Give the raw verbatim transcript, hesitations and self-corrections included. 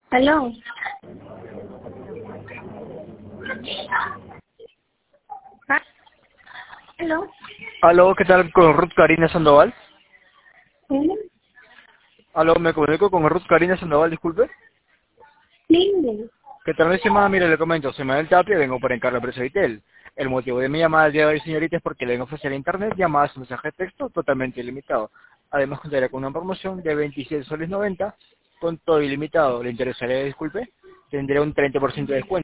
¿Aló? Ah, ¿aló? Aló, ¿qué tal con Ruth Karina Sandoval? ¿Hola? Aló, me comunico con Ruth Karina Sandoval, disculpe. Linda. ¿Qué tal, mi estimada? Mire, le comento, soy Manuel Tapia, vengo para encargar la empresa Vitel. El motivo de mi llamada al día de hoy, señorita, es porque le vengo a ofrecer a internet llamadas y mensaje de texto totalmente ilimitado. Además, contaré con una promoción de veintisiete soles noventa con todo ilimitado. ¿Le interesaría, disculpe? Tendré un treinta por ciento de descuento.